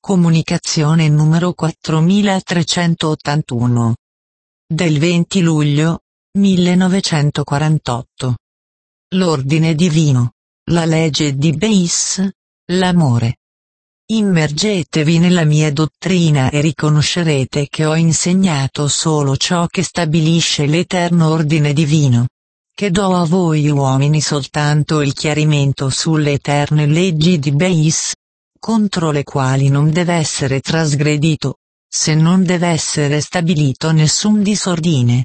Comunicazione numero 4381. Del 20 luglio 1948. L'ordine divino. La legge di Beis, l'amore. Immergetevi nella mia dottrina e riconoscerete che ho insegnato solo ciò che stabilisce l'eterno ordine divino. Che do a voi uomini soltanto il chiarimento sulle eterne leggi di Beis, contro le quali non deve essere trasgredito, se non deve essere stabilito nessun disordine.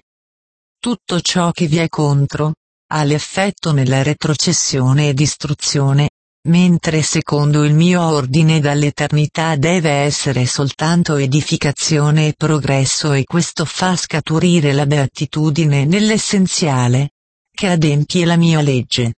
Tutto ciò che vi è contro, ha l'effetto nella retrocessione e distruzione, mentre secondo il mio ordine dall'eternità deve essere soltanto edificazione e progresso, e questo fa scaturire la beatitudine nell'essenziale, che adempie la mia legge.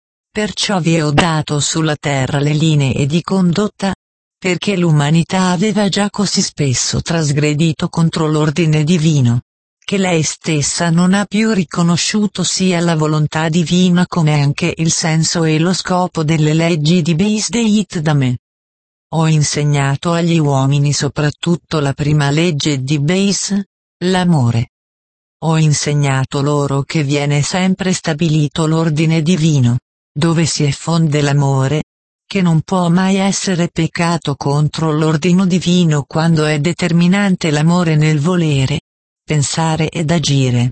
Perciò vi ho dato sulla terra le linee di condotta, perché l'umanità aveva già così spesso trasgredito contro l'ordine divino, che lei stessa non ha più riconosciuto sia la volontà divina come anche il senso e lo scopo delle leggi di Beis Deit da me. Ho insegnato agli uomini soprattutto la prima legge di Beis, l'amore. Ho insegnato loro che viene sempre stabilito l'ordine divino, dove si effonde l'amore, che non può mai essere peccato contro l'ordine divino quando è determinante l'amore nel volere, pensare ed agire.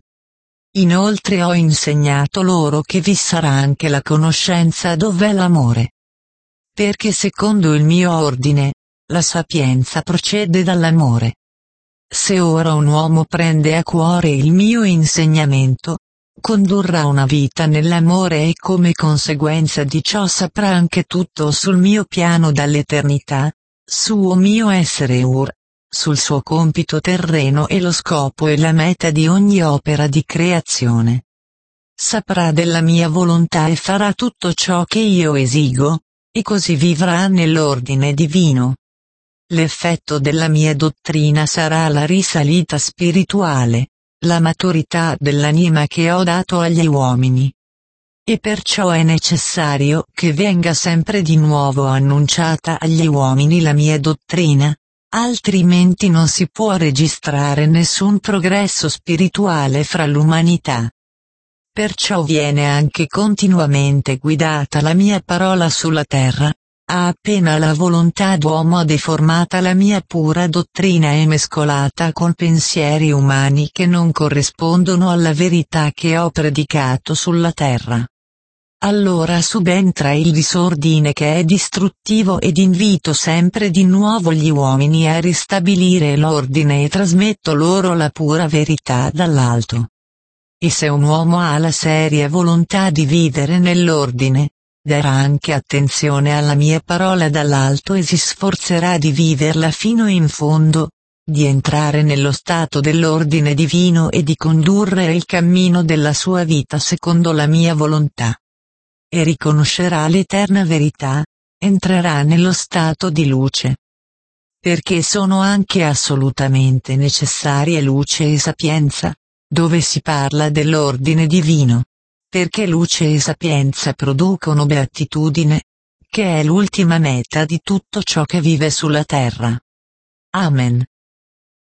Inoltre ho insegnato loro che vi sarà anche la conoscenza dov'è l'amore. Perché secondo il mio ordine, la sapienza procede dall'amore. Se ora un uomo prende a cuore il mio insegnamento, condurrà una vita nell'amore e come conseguenza di ciò saprà anche tutto sul mio piano dall'eternità, suo mio essere sul suo compito terreno e lo scopo e la meta di ogni opera di creazione. Saprà della mia volontà e farà tutto ciò che io esigo, e così vivrà nell'ordine divino. L'effetto della mia dottrina sarà la risalita spirituale, la maturità dell'anima che ho dato agli uomini. E perciò è necessario che venga sempre di nuovo annunciata agli uomini la mia dottrina, altrimenti non si può registrare nessun progresso spirituale fra l'umanità. Perciò viene anche continuamente guidata la mia parola sulla terra. Appena la volontà d'uomo ha deformata la mia pura dottrina e mescolata con pensieri umani che non corrispondono alla verità che ho predicato sulla terra. Allora subentra il disordine che è distruttivo ed invito sempre di nuovo gli uomini a ristabilire l'ordine e trasmetto loro la pura verità dall'alto. E se un uomo ha la seria volontà di vivere nell'ordine, darà anche attenzione alla mia parola dall'alto e si sforzerà di viverla fino in fondo, di entrare nello stato dell'ordine divino e di condurre il cammino della sua vita secondo la mia volontà. E riconoscerà l'eterna verità, entrerà nello stato di luce. Perché sono anche assolutamente necessarie luce e sapienza, dove si parla dell'ordine divino. Perché luce e sapienza producono beatitudine, che è l'ultima meta di tutto ciò che vive sulla terra. Amen.